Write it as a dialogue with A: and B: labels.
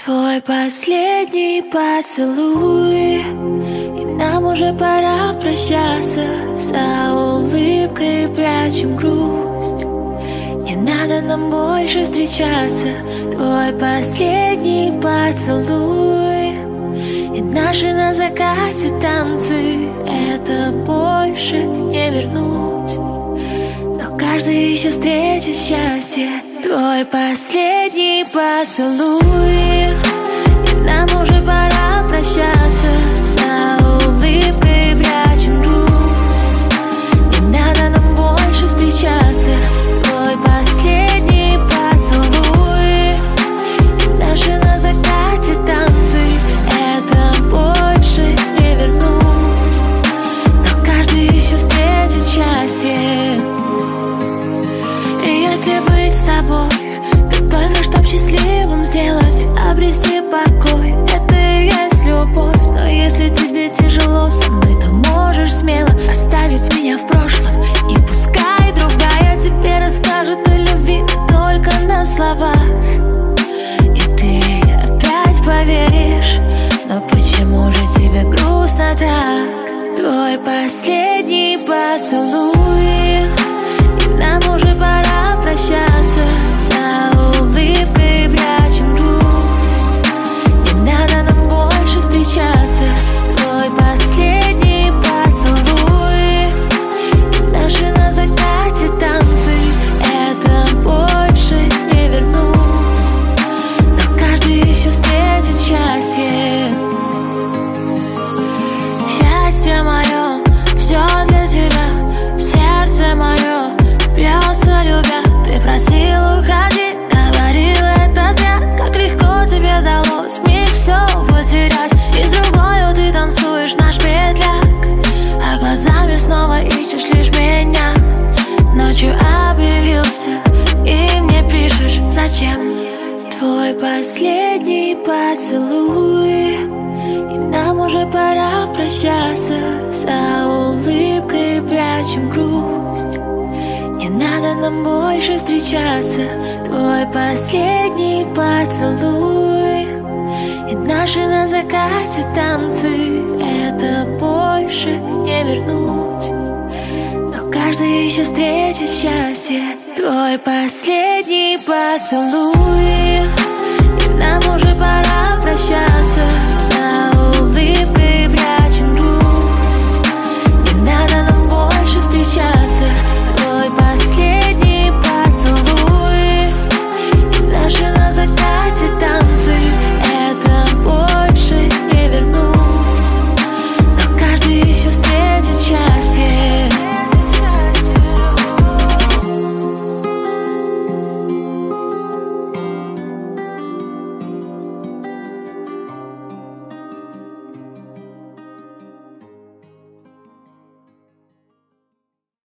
A: Твой последний поцелуй, и нам уже пора прощаться. За улыбкой прячем грусть, не надо нам больше встречаться. Твой последний поцелуй, и наши на закате танцы. Это больше не вернуть, но каждый еще встретит счастье. Твой последний поцелуй, и нам уже пора прощаться. За улыбкой прячем грусть, не надо нам больше встречаться. Твой последний поцелуй, и наши на закате танцы. Это больше не вернуть, но каждый еще встретит счастье. И если быть с тобой, то только чтоб счастливым сделать, обрести покой. Это и есть любовь. Но если тебе тяжело со мной, то можешь смело оставить меня в прошлом. И пускай другая тебе расскажет о любви, только на словах, и ты опять поверишь. Но почему же тебе грустно так? Твой последний поцелуй, и нам уже пора прощаться. За улыбкой прячем грусть, не надо нам больше встречаться. Твой последний поцелуй, и наши на закате танцы. Это больше не вернуть, но каждый еще встретит счастье. Счастье мое, все для тебя, сердце мое бьется любя. Ты просил уходи, говорил это зря. Как легко тебе далось вмиг все потерять. И с другою ты танцуешь наш петляк, а глазами снова ищешь лишь меня. Ночью объявился и мне пишешь зачем. Твой последний поцелуй, и нам уже пора прощаться. За улыбкой прячем грусть, не надо нам больше встречаться. Твой последний поцелуй, и наши на закате танцы. Это больше не вернуть, но каждый еще встретит счастье. Твой последний поцелуй.